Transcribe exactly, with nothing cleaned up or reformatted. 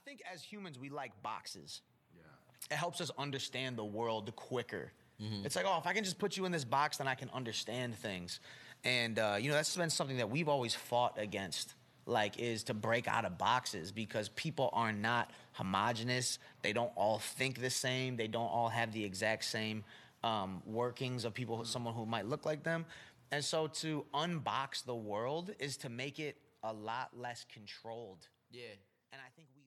think as humans, we like boxes. Yeah. It helps us understand the world quicker. Mm-hmm. It's like, oh, if I can just put you in this box, then I can understand things. And, uh, you know, that's been something that we've always fought against, like, is to break out of boxes because people are not homogenous. They don't all think the same. They don't all have the exact same um, workings of people, mm-hmm. someone who might look like them. And so to unbox the world is to make it a lot less controlled. Yeah. And I think we